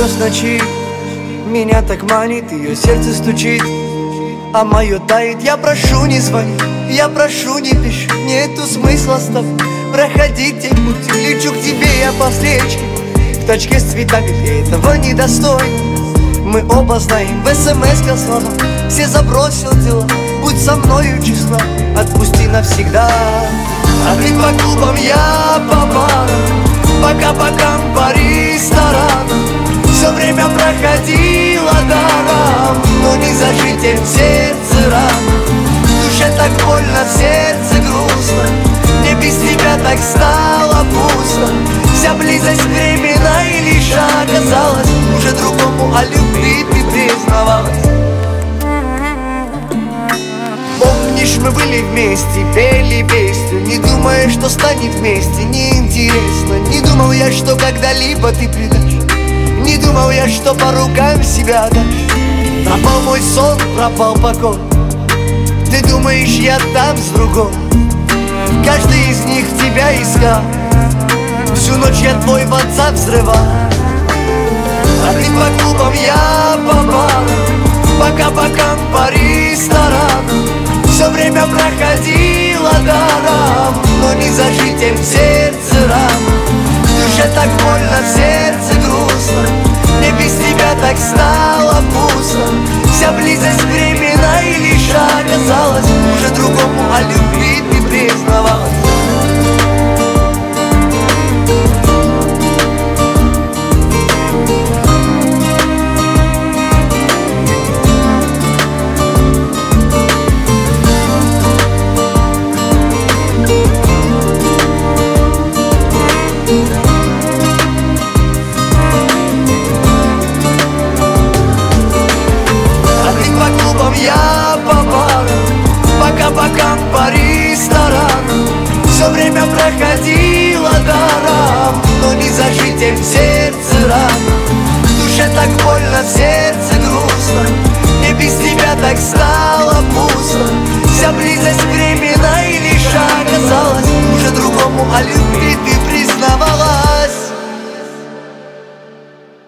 гроз ночи меня так манит, ее сердце стучит, а мое тает. Я прошу, не звони, я прошу, не пиши, нету смысла с тобой проходить те пути. Лечу к тебе я по встречке, к точке с цветами, ты этого недостойна. Мы оба знаем, в смс-ка слова, все забросил дела, будь со мною числа, отпусти навсегда. А ты по клубам, я по барам, пока по бокам, по ресторанам. Все время проходило даром, но не зажитие в сердце рано. В душе так больно, в сердце грустно, мне без тебя так стало пусто. Вся близость временна и лишь оказалась, уже другому о любви ты признавалась. Помнишь, мы были вместе, пели песню, не думая, что станет вместе неинтересно. Не думал я, что когда-либо ты предашь, не думал я, что по рукам себя дашь. Пропал мой сон, пропал покой, ты думаешь, я там с другой. Каждый из них тебя искал, всю ночь я твой WhatsApp взрывал. А ты по клубам, я по барам, пока по бокам, по ресторанам. Все время проходило даром, но не зажитием в сердце рано. В душе так больно, в сердце грустно, мне без тебя так стало пусто. Вся близость временна и лишь оказалась, уже другому о любви ты признавалась. Я по барам, пока по бокам, по ресторанам. Все время проходило даром, но не зажитием в сердце рано. В душе так больно, в сердце грустно, мне без тебя так стало